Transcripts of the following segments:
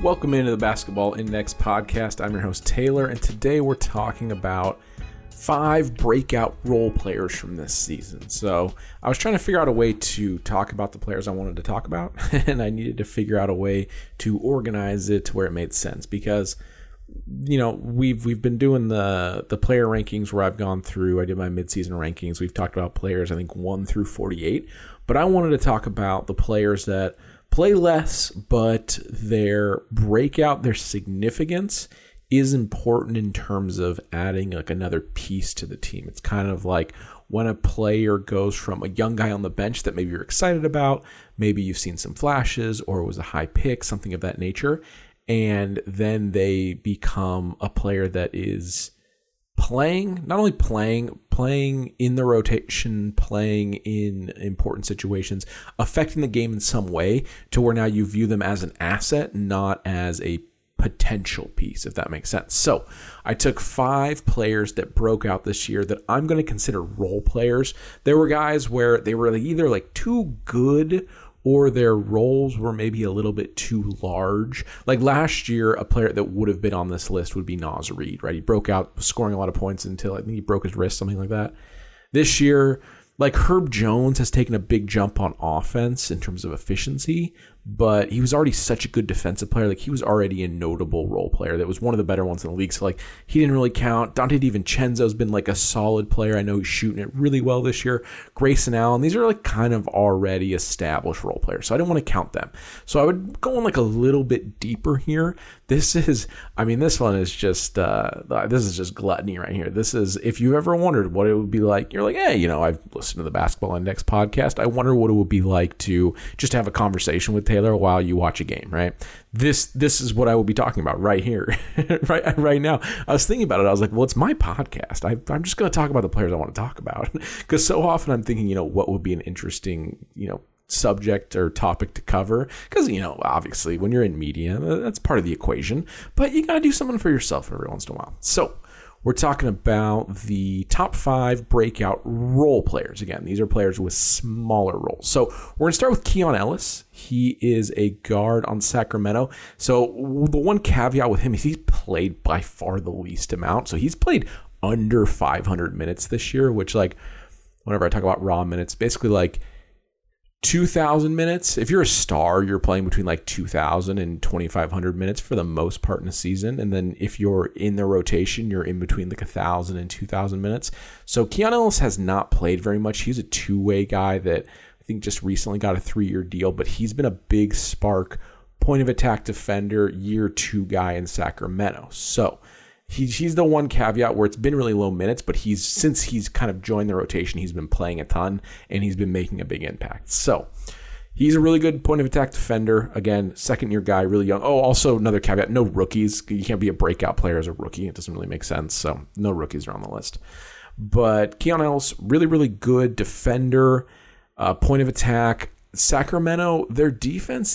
Welcome into the Basketball Index podcast. I'm your host, Taylor, and today we're talking about 5 breakout role players from this season. So I was trying to figure out a way to talk about the players I wanted to talk about, and I needed to figure out a way to organize it to where it made sense because, you know, we've been doing the player rankings where I've gone through, I did my midseason rankings. We've talked about players, I think 1 through 48, but I wanted to talk about the players that play less, but their breakout, their significance is important in terms of adding like another piece to the team. It's kind of like when a player goes from a young guy on the bench that maybe you're excited about, maybe you've seen some flashes or it was a high pick, something of that nature, and then they become a player that is playing, not only playing in the rotation, playing in important situations, affecting the game in some way to where now you view them as an asset, not as a potential piece, if that makes sense. So I took 5 players that broke out this year that I'm going to consider role players. There were guys where they were either like too good or their roles were maybe a little bit too large. Like last year, a player that would have been on this list would be Naz Reid, right? He broke out scoring a lot of points until I think he broke his wrist, something like that. This year, like Herb Jones has taken a big jump on offense in terms of efficiency, but he was already such a good defensive player. Like he was already a notable role player that was one of the better ones in the league. So like he didn't really count. Dante DiVincenzo's been like a solid player. I know he's shooting it really well this year. Grayson Allen, these are like kind of already established role players. So I didn't want to count them. So I would go in like a little bit deeper here. This one is just, this is just gluttony right here. This is, if you ever wondered what it would be like, you're like, hey, you know, I've listened to the Basketball Index podcast. I wonder what it would be like to just have a conversation with Taylor while you watch a game, right? This is what I will be talking about right here, right now. I was thinking about it. I was like, well, it's my podcast. I'm just going to talk about the players I want to talk about because so often I'm thinking, you know, what would be an interesting, you know, subject or topic to cover because, you know, obviously when you're in media, that's part of the equation, but you got to do something for yourself every once in a while. So we're talking about the top 5 breakout role players. Again, these are players with smaller roles. So we're going to start with Keon Ellis. He is a guard on Sacramento. So the one caveat with him is he's played by far the least amount. So he's played under 500 minutes this year, which, like, whenever I talk about raw minutes, basically like 2,000 minutes. If you're a star, you're playing between like 2,000 and 2,500 minutes for the most part in a season. And then if you're in the rotation, you're in between like 1,000 and 2,000 minutes. So Keon Ellis has not played very much. He's a two-way guy that I think just recently got a 3-year deal, but he's been a big spark, point of attack defender, year 2 guy in Sacramento. So he's the one caveat where it's been really low minutes, but since he's kind of joined the rotation, he's been playing a ton and he's been making a big impact. So he's a really good point of attack defender. Again, 2nd-year guy, really young. Oh, also another caveat, no rookies. You can't be a breakout player as a rookie. It doesn't really make sense. So no rookies are on the list. But Keon Ellis, really, really good defender, point of attack. Sacramento, their defense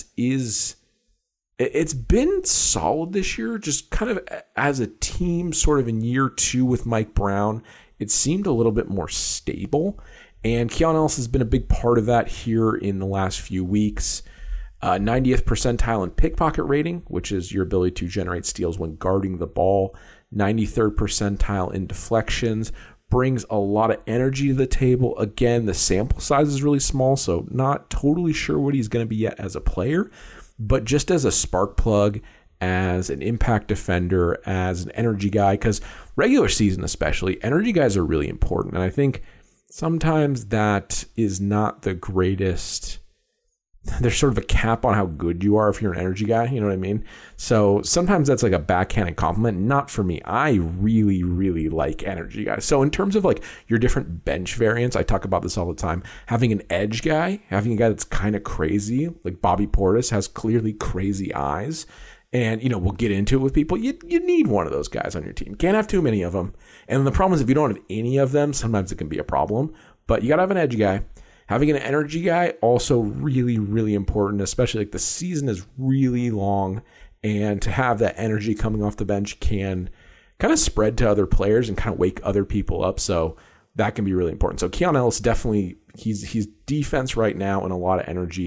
it's been solid this year, just kind of as a team, sort of in year 2 with Mike Brown. It seemed a little bit more stable, and Keon Ellis has been a big part of that here in the last few weeks. 90th percentile in pickpocket rating, which is your ability to generate steals when guarding the ball. 93rd percentile in deflections. Brings a lot of energy to the table. Again, the sample size is really small, so not totally sure what he's going to be yet as a player. But just as a spark plug, as an impact defender, as an energy guy, because regular season especially, energy guys are really important. And I think sometimes that is not the greatest. There's sort of a cap on how good you are if you're an energy guy, you know what I mean? So sometimes that's like a backhanded compliment. Not for me. I really, really like energy guys. So in terms of like your different bench variants, I talk about this all the time. Having an edge guy, having a guy that's kind of crazy, like Bobby Portis has clearly crazy eyes. And, you know, we'll get into it with people. You need one of those guys on your team. Can't have too many of them. And the problem is if you don't have any of them, sometimes it can be a problem. But you got to have an edge guy. Having an energy guy, also really, really important, especially like the season is really long, and to have that energy coming off the bench can kind of spread to other players and kind of wake other people up. So that can be really important. So Keon Ellis definitely, he's defense right now and a lot of energy.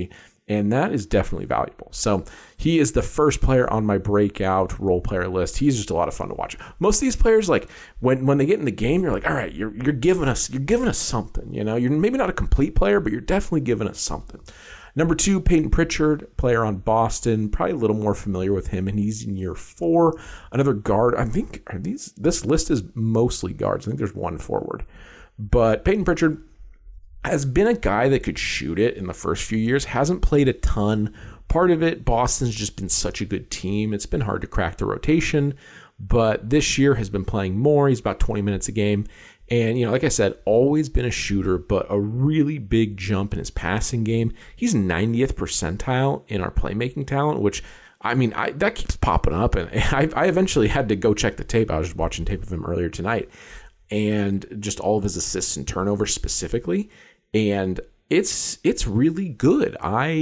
And that is definitely valuable. So he is the first player on my breakout role player list. He's just a lot of fun to watch. Most of these players, like when they get in the game, you're like, all right, you're giving us something. You know, you're maybe not a complete player, but you're definitely giving us something. Number 2, Peyton Pritchard, player on Boston. Probably a little more familiar with him, and he's in year 4. Another guard. I think this list is mostly guards. I think there's one forward. But Peyton Pritchard has been a guy that could shoot it in the first few years. Hasn't played a ton. Part of it, Boston's just been such a good team. It's been hard to crack the rotation. But this year has been playing more. He's about 20 minutes a game. And, you know, like I said, always been a shooter, but a really big jump in his passing game. He's 90th percentile in our playmaking talent, which, I mean, that keeps popping up. And I eventually had to go check the tape. I was just watching tape of him earlier tonight. And just all of his assists and turnovers specifically. And it's really good.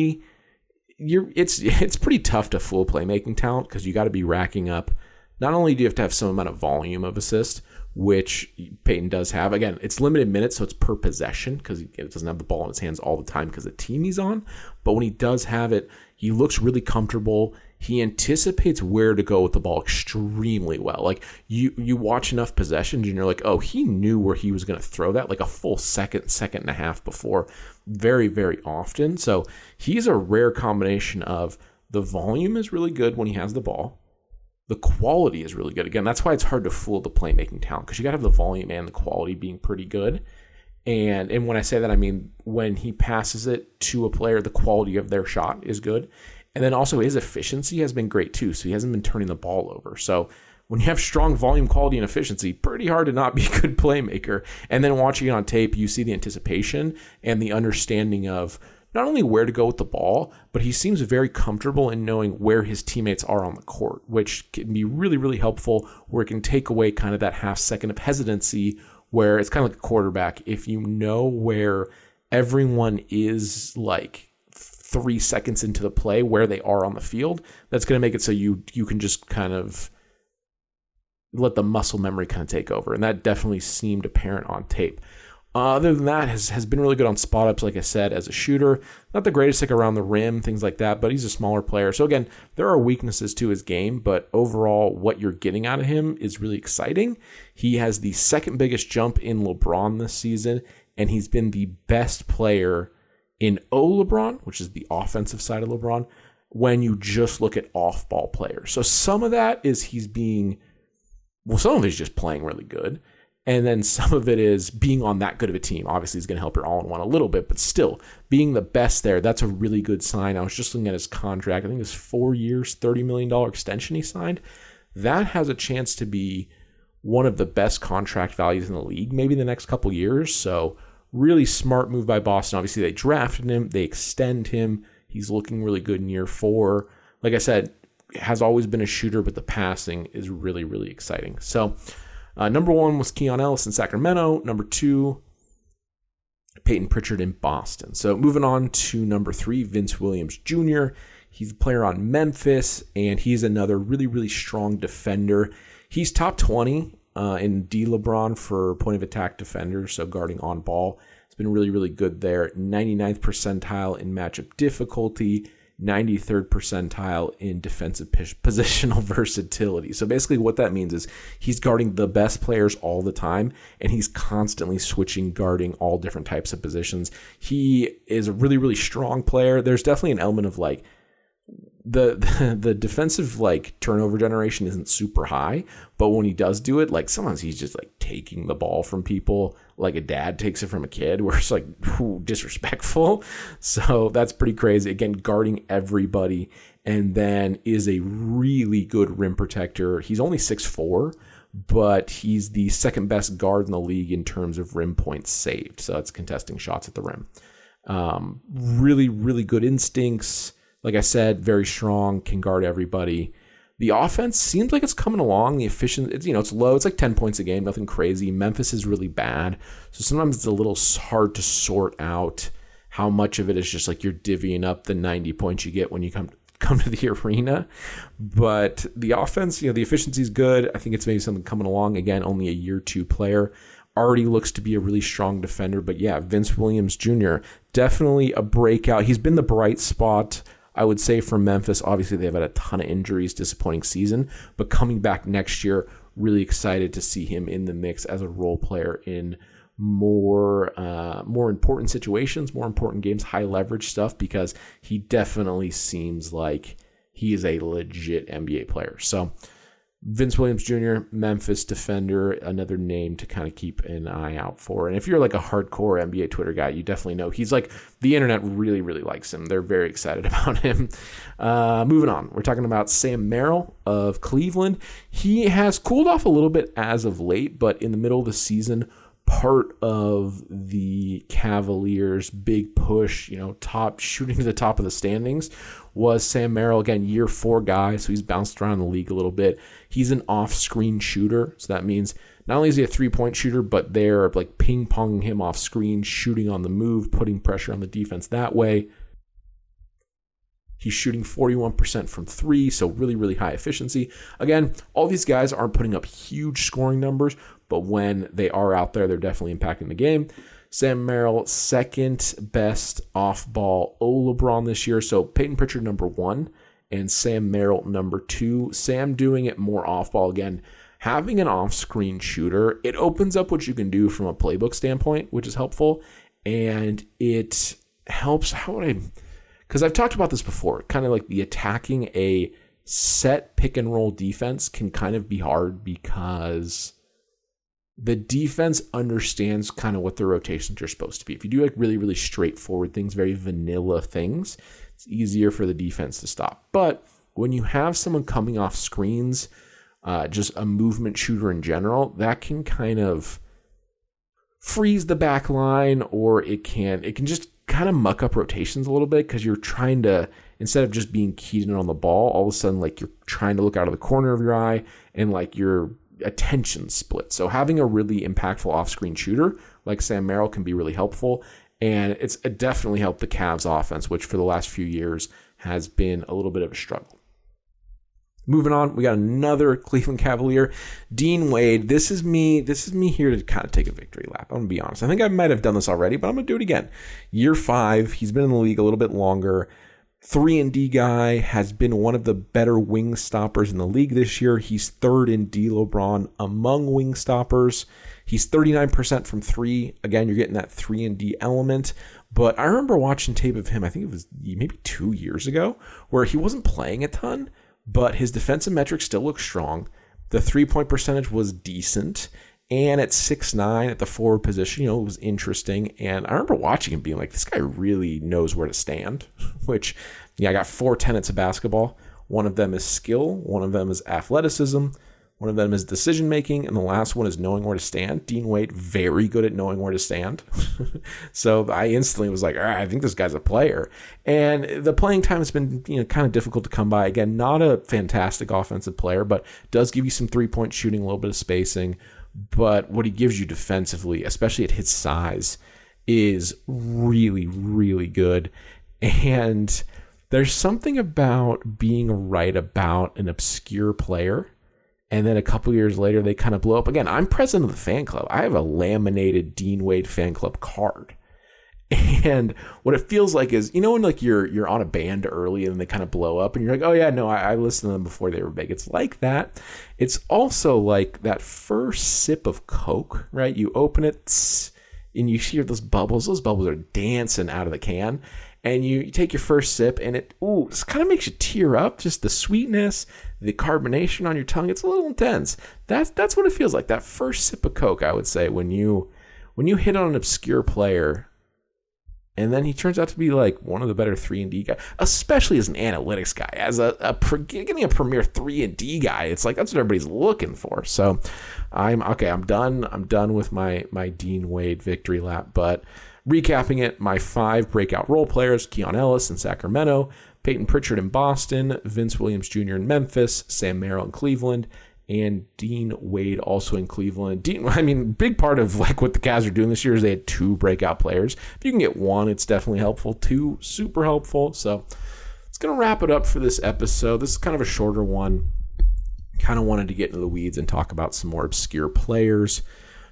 It's pretty tough to fool playmaking talent because you got to be racking up. Not only do you have to have some amount of volume of assist, which Peyton does have. Again, it's limited minutes, so it's per possession because he doesn't have the ball in his hands all the time because the team he's on. But when he does have it, he looks really comfortable. He anticipates where to go with the ball extremely well. Like you watch enough possessions and you're like, oh, he knew where he was going to throw that like a full second and a half before very, very often. So he's a rare combination of the volume is really good when he has the ball. The quality is really good. Again, that's why it's hard to fool the playmaking talent because you got to have the volume and the quality being pretty good. And when I say that, I mean when he passes it to a player, the quality of their shot is good. And then also his efficiency has been great too. So he hasn't been turning the ball over. So when you have strong volume, quality, and efficiency, pretty hard to not be a good playmaker. And then watching it on tape, you see the anticipation and the understanding of not only where to go with the ball, but he seems very comfortable in knowing where his teammates are on the court, which can be really, really helpful, where it can take away kind of that half second of hesitancy where it's kind of like a quarterback. If you know where everyone is like 3 seconds into the play, where they are on the field, that's going to make it so you can just kind of let the muscle memory kind of take over. And that definitely seemed apparent on tape. Other than that, has been really good on spot ups, like I said, as a shooter. Not the greatest like around the rim, things like that, but he's a smaller player. So again, there are weaknesses to his game, but overall, what you're getting out of him is really exciting. He has the second biggest jump in LeBron this season, and he's been the best player in LeBron, which is the offensive side of LeBron, when you just look at off-ball players. So some of that is some of it is just playing really good. And then some of it is being on that good of a team. Obviously, he's going to help your all-in-one a little bit, but still, being the best there, that's a really good sign. I was just looking at his contract. I think it's 4 years, $30 million extension he signed. That has a chance to be one of the best contract values in the league, maybe the next couple years. So really smart move by Boston. Obviously, they drafted him. They extend him. He's looking really good in year 4. Like I said, has always been a shooter, but the passing is really, really exciting. So number 1 was Keon Ellis in Sacramento. Number 2, Peyton Pritchard in Boston. So moving on to number 3, Vince Williams Jr. He's a player on Memphis, and he's another really, really strong defender. He's top 20 in D LeBron for point of attack defenders, so guarding on ball. It's been really, really good there. 99th percentile in matchup difficulty. 93rd percentile in defensive positional versatility. So basically what that means is he's guarding the best players all the time, and he's constantly switching, guarding all different types of positions. He is a really, really strong player. There's definitely an element of like the defensive like turnover generation isn't super high, but when he does do it, like sometimes he's just like taking the ball from people like a dad takes it from a kid, where it's like disrespectful. So that's pretty crazy. Again, guarding everybody, and then is a really good rim protector. He's only 6'4", but he's the second best guard in the league in terms of rim points saved. So that's contesting shots at the rim. Really, really good instincts. Like I said, very strong, can guard everybody. The offense seems like it's coming along. The efficiency, it's low. It's like 10 points a game, nothing crazy. Memphis is really bad. So sometimes it's a little hard to sort out how much of it is just like you're divvying up the 90 points you get when you come to the arena. But the offense, the efficiency is good. I think it's maybe something coming along. Again, only a year 2 player. already looks to be a really strong defender. But yeah, Vince Williams Jr., definitely a breakout. He's been the bright spot, I would say, for Memphis. Obviously, they've had a ton of injuries, disappointing season, but coming back next year, really excited to see him in the mix as a role player in more important situations, more important games, high leverage stuff, because he definitely seems like he is a legit NBA player. So Vince Williams Jr., Memphis defender, another name to kind of keep an eye out for. And if you're like a hardcore NBA Twitter guy, you definitely know he's like, the internet really, really likes him. They're very excited about him. Moving on, we're talking about Sam Merrill of Cleveland. He has cooled off a little bit as of late, but in the middle of the season, part of the Cavaliers' big push, shooting to the top of the standings, was Sam Merrill. Again, year 4 guy, so he's bounced around the league a little bit. He's an off-screen shooter, so that means not only is he a three-point shooter, but they're like ping-ponging him off-screen, shooting on the move, putting pressure on the defense that way. He's shooting 41% from 3, so really, really high efficiency. Again, all these guys aren't putting up huge scoring numbers, but when they are out there, they're definitely impacting the game. Sam Merrill, second best off-ball LeBron this year. So Peyton Pritchard, number 1, and Sam Merrill, number 2. Sam doing it more off-ball. Again, having an off-screen shooter, it opens up what you can do from a playbook standpoint, which is helpful. And it helps, because I've talked about this before, kind of like the attacking a set pick and roll defense can kind of be hard because the defense understands kind of what the rotations are supposed to be. If you do like really, really straightforward things, very vanilla things, it's easier for the defense to stop. But when you have someone coming off screens, just a movement shooter in general, that can kind of freeze the back line, or it can just kind of muck up rotations a little bit, because you're trying to, instead of just being keyed in on the ball, all of a sudden like you're trying to look out of the corner of your eye, and like your attention split. So having a really impactful off-screen shooter like Sam Merrill can be really helpful, and it definitely helped the Cavs offense, which for the last few years has been a little bit of a struggle. Moving on, we got another Cleveland Cavalier, Dean Wade. This is me here to kind of take a victory lap. I'm going to be honest. I think I might have done this already, but I'm going to do it again. Year 5, he's been in the league a little bit longer. 3-and-D guy, has been one of the better wing stoppers in the league this year. He's 3rd in D LeBron among wing stoppers. He's 39% from 3. Again, you're getting that 3-and-D element. But I remember watching tape of him, I think it was maybe 2 years ago, where he wasn't playing a ton, but his defensive metrics still look strong. The 3-point percentage was decent. And at 6'9", at the forward position, it was interesting. And I remember watching him being like, this guy really knows where to stand, which, I got 4 tenets of basketball. One of them is skill. One of them is athleticism. One of them is decision-making. And the last one is knowing where to stand. Dean Wade, very good at knowing where to stand. So I instantly was like, all right, I think this guy's a player. And the playing time has been, kind of difficult to come by. Again, not a fantastic offensive player, but does give you some three-point shooting, a little bit of spacing. But what he gives you defensively, especially at his size, is really, really good. And there's something about being right about an obscure player, and then a couple years later they kind of blow up. Again, I'm president of the fan club. I have a laminated Dean Wade fan club card. And what it feels like is, when like you're on a band early and they kind of blow up and you're like, oh yeah, no, I listened to them before they were big. It's like that. It's also like that first sip of Coke, right? You open it and you hear those bubbles. Those bubbles are dancing out of the can. And you take your first sip and it kind of makes you tear up. Just the sweetness, the carbonation on your tongue. It's a little intense. That's what it feels like. That first sip of Coke, I would say, when you hit on an obscure player. And then he turns out to be like one of the better 3-and-D guys, especially as an analytics guy, as getting a premier 3-and-D guy. It's like, that's what everybody's looking for. So I'm done. I'm done with my Dean Wade victory lap. But recapping it, my 5 breakout role players: Keon Ellis in Sacramento, Peyton Pritchard in Boston, Vince Williams Jr. in Memphis, Sam Merrill in Cleveland, and Dean Wade also in Cleveland. Big part of like what the Cavs are doing this year is they had 2 breakout players. If you can get 1, it's definitely helpful. 2, super helpful. So it's going to wrap it up for this episode. This is kind of a shorter one. Kind of wanted to get into the weeds and talk about some more obscure players.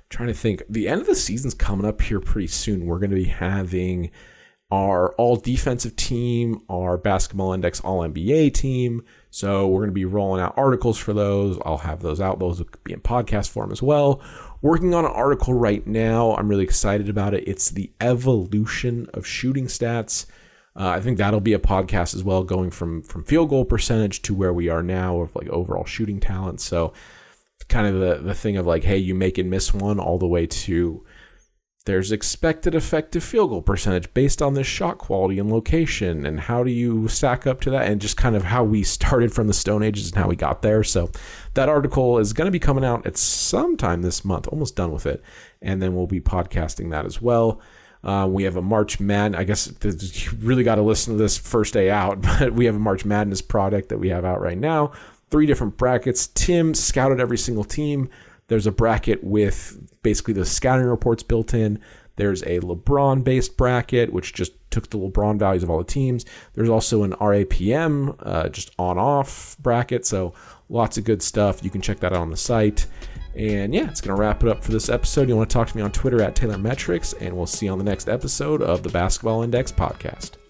trying to think. The end of the season's coming up here pretty soon. We're going to be having our all defensive team, our Basketball Index all NBA team. So we're going to be rolling out articles for those. I'll have those out. Those will be in podcast form as well. Working on an article right now. I'm really excited about it. It's the evolution of shooting stats. I think that'll be a podcast as well, going from field goal percentage to where we are now of like overall shooting talent. So kind of the thing of like, hey, you make and miss one, all the way to there's expected effective field goal percentage based on this shot quality and location, and how do you stack up to that, and just kind of how we started from the Stone Ages and how we got there. So that article is going to be coming out at sometime this month, almost done with it, and then we'll be podcasting that as well. We have a March Madness. I guess you really got to listen to this first day out, but we have a March Madness product that we have out right now. 3 different brackets. Tim scouted every single team. There's a bracket with basically the scouting reports built in. There's a LeBron-based bracket, which just took the LeBron values of all the teams. There's also an RAPM, just on-off bracket. So lots of good stuff. You can check that out on the site. And yeah, it's going to wrap it up for this episode. You want to talk to me on Twitter at TaylorMetrics, and we'll see you on the next episode of the Basketball Index podcast.